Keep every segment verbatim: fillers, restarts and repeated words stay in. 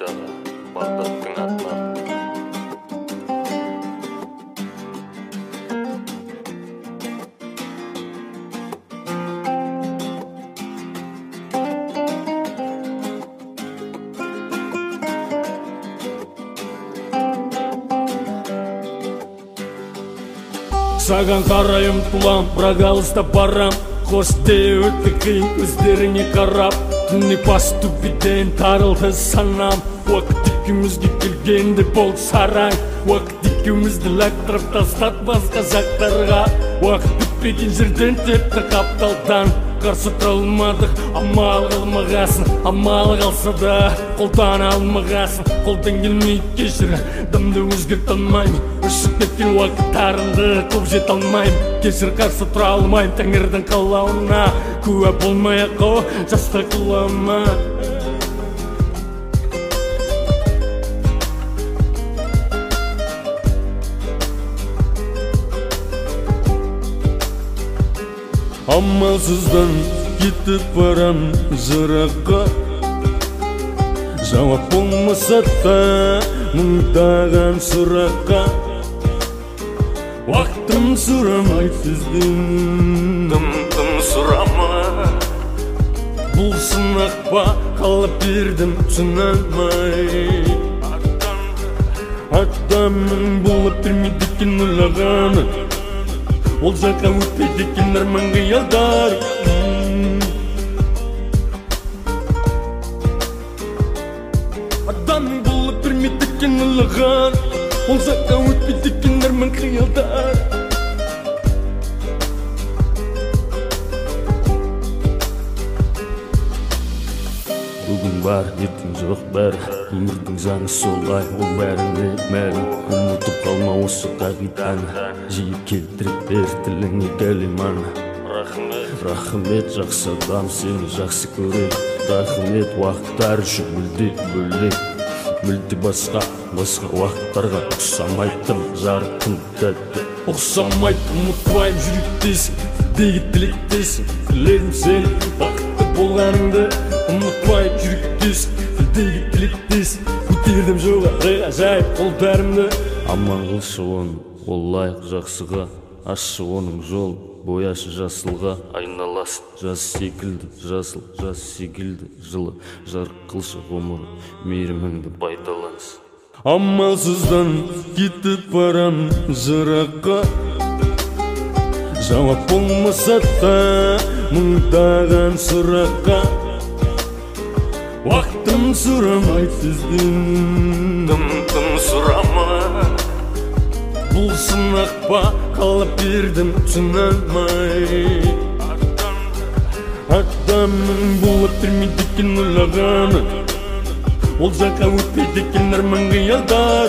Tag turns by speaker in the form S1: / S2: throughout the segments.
S1: Айдағы Бағдаттың атынан.
S2: Саған қарай ұмтылам, бірақ алыстап барам. Қос де өтті қиын көздеріңе қарап. Түнне бас төбеден тарылды санам. Уақыт екеумізге келгенде бол сарай. Уақыт екеумізді лақтырып тастат басқа жақтарға. Уақыт өтпеген жерден тепті қапталдан. Қарсы тұра алмадық, амал қалмағасын. Амал қалса да қолдана алмағасын. Қолдан келмейді кешір, дымды өзгерте алмаймын. Өшіп кеткен уақыттарымды көп жете алмаймын. Кешір, қарсы тұра алмаймын тәңірдің қалауына. Куә болмай-ақ о, жаста құлама.
S3: Амалсыздан кетіп барам жыраққа. Жауап болмаса да мыңдаған сұраққа. Уақытым сұрамай сізден,
S1: Тым-тым сұрама.
S3: бұл сынақ па қалап бердім түсінамай. Адамның болып бермейді екен ойлағаны, ол жаққа өтпейді екен арман қиялдар. Адамның болып бермейді екен ойлағаны, ол жаққа өтпейді екен арман қиялдар.
S2: Бүгін бар, ертең жоқ бәрі. Өмірдің заңы солай, ол бәріне мәлім. Ұмытып қалма осы қағиданы, жиі келтіріп бер тіліңе кәлиманы.
S1: Рахмет.
S2: Рахмет, жақсы адам, сені жақсы көреді. Рахмет, уақыттар үшін мүлде бөлек. Мүлде басқа, басқа уақыттарға ұқсамайтын жарқын тәтті.
S3: Ұқсамайды, ұмытпайым жүректесің, деге тілектесің. Тіледім сен бақытты болғаныңды, ұмытпайым жүректесің, деге тілектесің. Көтердім жоғары ғажайып қолдарымды.
S2: Аман қылшы оны, ол лайық жақсыға. Ашы оның жол, бояшы жасылға.
S1: Айналасын
S2: Жаз секілді, жасыл, жаз секілді, жылы. Жарық қылшы ғұмыры, мейіріміңді
S1: пайдалансын.
S3: Амалсыздан кетіп барам жыраққа. Жауап болмаса да мыңдаған сұраққа. Уақытым сұрамай сізден,
S1: Тым-тым сұрама.
S3: бұл сынақ па қалап бердім түсінамай. Адамның болып бермейді екен ойлағаны, ол жаққа өтпейді екен арман қиялдар.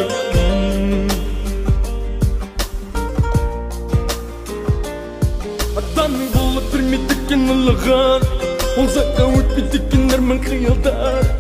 S3: Адамның болып бермейді екен ойлағаны, ол жаққа өтпейді екен арман қиялдар.